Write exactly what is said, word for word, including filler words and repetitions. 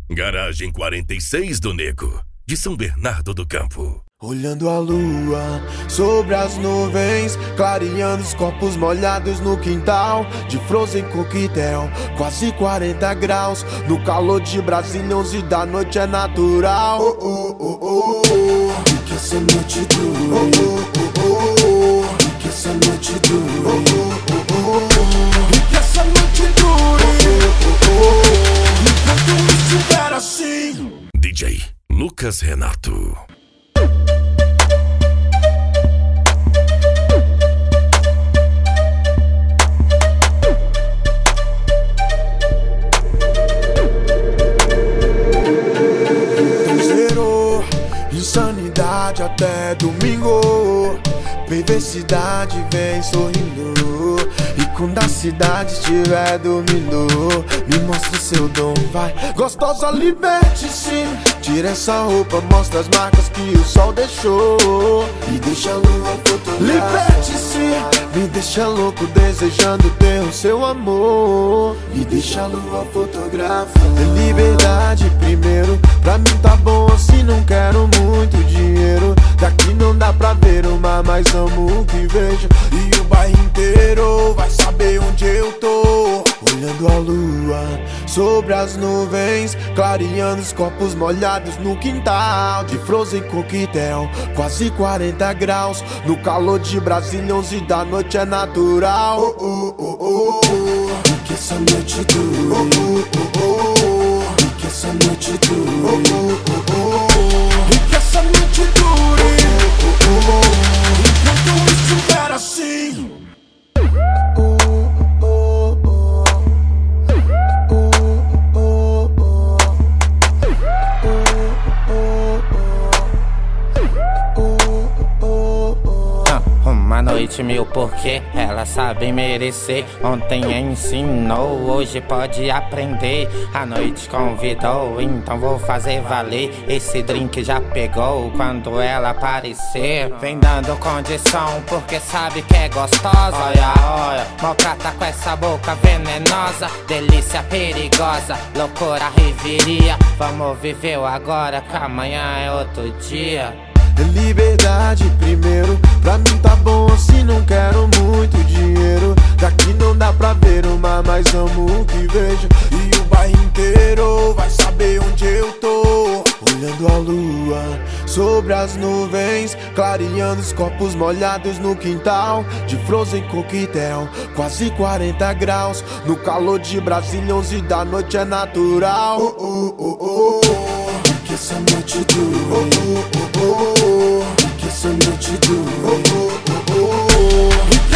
Garagem quarenta e seis do Nego, de São Bernardo do Campo. Olhando a lua sobre as nuvens, clareando os corpos molhados no quintal de Frozen Coquetel, quase quarenta graus. No calor de Brasília, onze da noite é natural. Oh, oh, oh, oh, oh. E que essa noite dure. Oh, oh, oh, oh. E que essa noite dure. Oh, oh, oh, oh. E que essa noite dure. Oh, oh, oh, oh. Enquanto estiver assim. D J Lucas Renato. Insanidade até domingo, perversidade vem sorrindo. E quando a cidade estiver dormindo, me mostra o seu dom, vai. Gostosa, liberte-se, tira essa roupa, mostra as marcas que o sol deixou. E deixa a lua fotografar. Liberte-se, me deixa louco desejando ter o seu amor. E deixa a lua fotografar. É liberdade primeiro, pra mim tá bom assim, não quero muito dinheiro. Daqui não dá pra ver o mar, mas amo o que vejo. E o bairro inteiro vai saber onde eu tô. Olhando a lua sobre as nuvens, clareando os corpos molhados no quintal de Frozen Coquetel, quase quarenta graus. No calor de Brasília, onze da noite é natural. Oh, oh, oh, oh, oh. E que essa noite dure. Oh, oh, oh, oh. E que essa noite dure. Oh, oh, oh, oh. E que essa noite dure. Oh, oh, oh. Enquanto estiver assim. Uma noite mil porque elas sabem merecer. Ontem ensinou, hoje pode aprender. A noite convidou, então vou fazer valer. Esse drink já pegou quando ela aparecer. Vem dando condição porque sabe que é gostosa. Olha, olha, maltrata com essa boca venenosa. Delícia perigosa, loucura reviria. Vamos viver o agora que amanhã é outro dia. Liberdade primeiro, pra mim tá bom assim, não quero muito dinheiro. Daqui não dá pra ver o mar, mas amo o que vejo. E o bairro inteiro vai saber onde eu tô. Olhando a lua sobre as nuvens, clareando os corpos molhados no quintal de Frozen Coquetel, quase quarenta graus. No calor de Brasília, onze da noite é natural. Oh, oh, oh, oh, oh. E que essa noite dure. Oh, oh, oh, oh. E que essa noite dure. Oh, oh, oh, oh.